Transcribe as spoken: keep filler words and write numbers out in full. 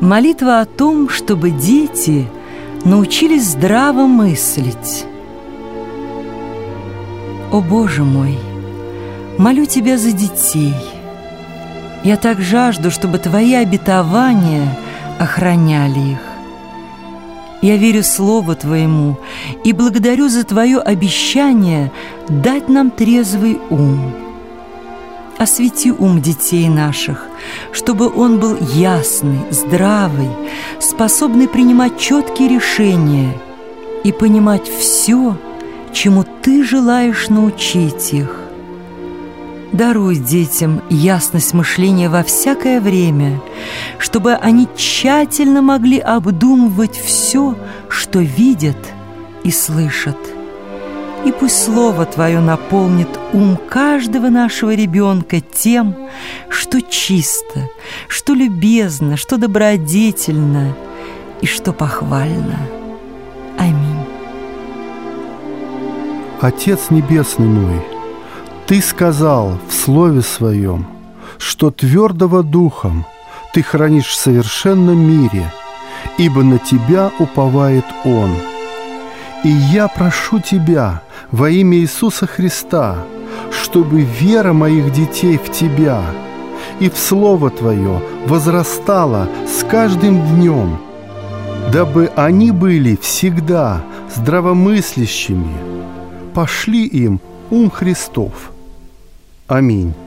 Молитва о том, чтобы дети научились здраво мыслить. О Боже мой, молю Тебя за детей. Я так жажду, чтобы Твои обетования охраняли их. Я верю Слову Твоему и благодарю за Твое обещание дать нам трезвый ум. Освети ум детей наших, чтобы он был ясный, здравый, способный принимать четкие решения и понимать все, чему Ты желаешь научить их. Даруй детям ясность мышления во всякое время, чтобы они тщательно могли обдумывать все, что видят и слышат. И пусть Слово Твое наполнит ум каждого нашего ребенка тем, что чисто, что любезно, что добродетельно и что похвально. Аминь. Отец Небесный мой, Ты сказал в Слове Своем, что твердого духом Ты хранишь в совершенном мире, ибо на Тебя уповает он. И я прошу Тебя во имя Иисуса Христа, чтобы вера моих детей в Тебя и в Слово Твое возрастала с каждым днем, дабы они были всегда здравомыслящими. Пошли им ум Христов. Аминь.